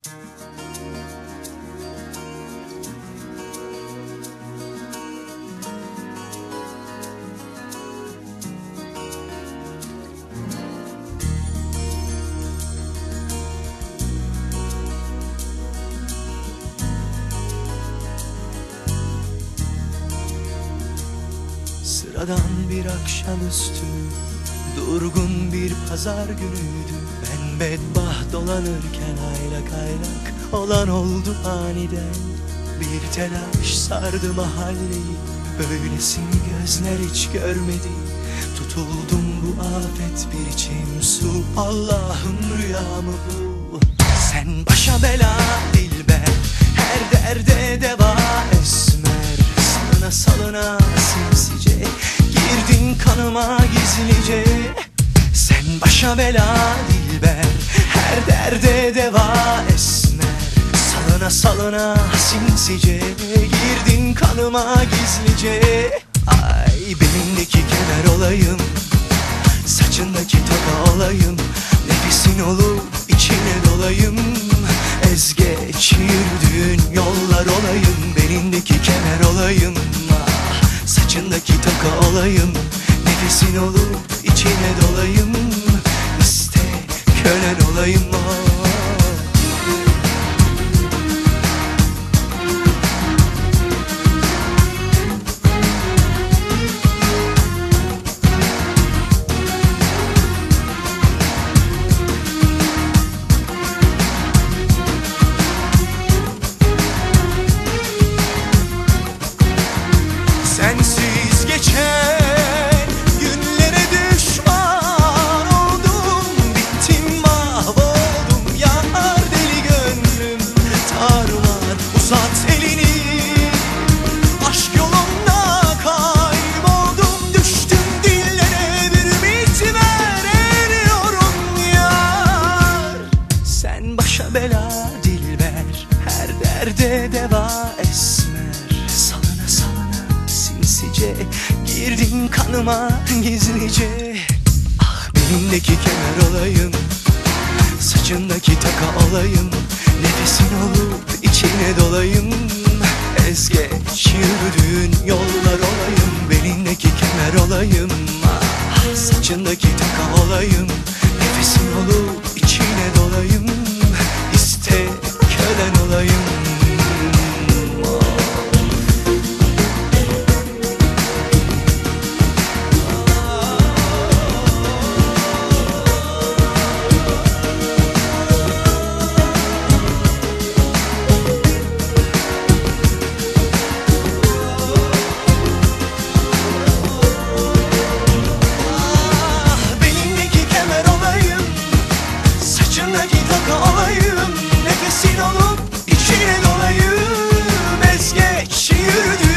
Sıradan bir akşamüstü, durgun bir pazar günüydü. Ben bedbaht dolanırken aylak aylak olan oldu aniden. Bir telaş sardı mahalleyi, böylesini gözler hiç görmedi. Tutuldum bu afet bir içim su, Allah'ım rüya mı bu? Sen başa bela dilber, her derde deva esmer. Salına salına sinsice girdin kanıma gizlice. Sen başa bela dilber, her derde deva esmer. Salına salına sinsice girdin kanıma gizlice. Ay belindeki kemer olayım, saçındaki toka olayım, nefesin olup içine dolayım. Ez geç yürüdüğün yollar olayım, belindeki kemer olayım, saçındaki toka olayım, nefesin olup içine dolayım. İste kölen olayım. Sensiz geçen günlere düşman oldum, bittim mahvoldum, yar deli gönlüm tarumar. Uzat elini, aşk yolunda kayboldum, düştüm dillere bir ümit ver, eriyorum yar. Sen başa bela dilber, her derde deva esmer. Salına salına sinsice girdin kanıma gizlice. Ah belindeki kemer olayım, saçındaki taka olayım, nefesin olup içine dolayım. Ez geç yürüdüğün yollar olayım, belindeki kemer olayım, ah, saçındaki taka olayım, nefesin olup içine dolayım. İste kölen olayım. Saçındaki taka olayım, nefesin olup içine dolayım. Ez geç yürüdüm